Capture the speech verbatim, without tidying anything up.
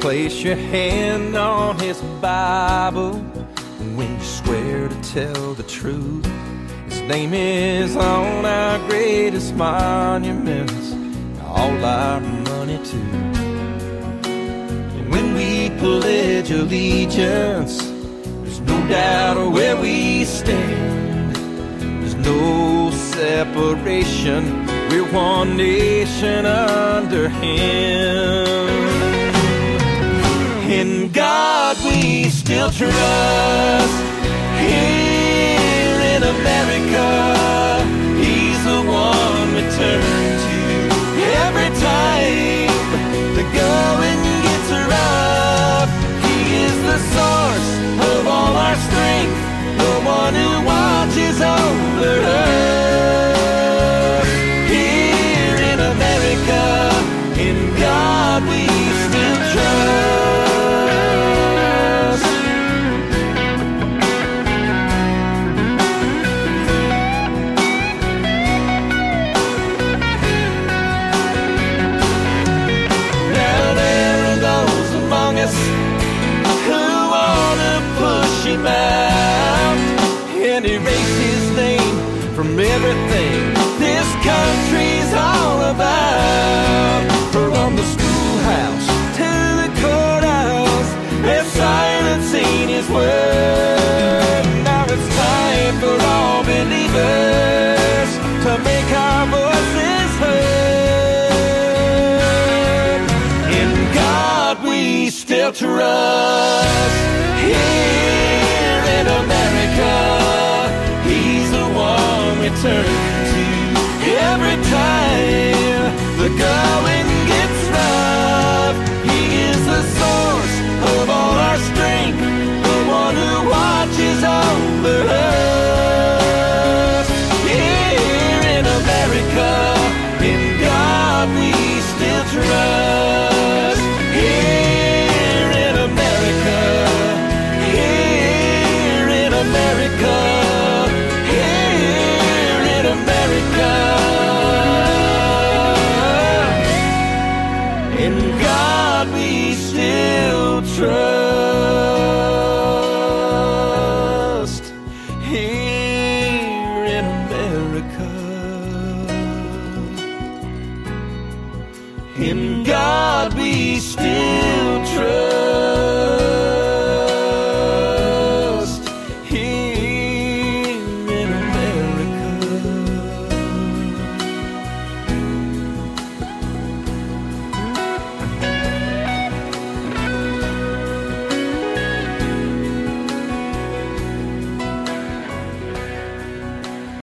Place your hand on his Bible when you swear to tell the truth. His name is on our greatest monuments, all our money too. And when we pledge allegiance, there's no doubt of where we stand. There's no separation, we're one nation under him. In God we still trust. Here in America, he's the one we turn to. Every time the going gets rough, he is the source of all our strength, the one who watches over us. Here in America, in God we still trust. Out and erase his name from everything this country's all about. From the schoolhouse to the courthouse, they're silencing his word. Now it's time for all believers to make our voices heard. In God we still trust. Here in America, he's the one we turn to. Every time the going gets rough, he is the source of all our strength, the one who watches over us. Here in America, in God we still trust. Here in America, America, here in America, in God we still trust. Here in America, in God we still trust.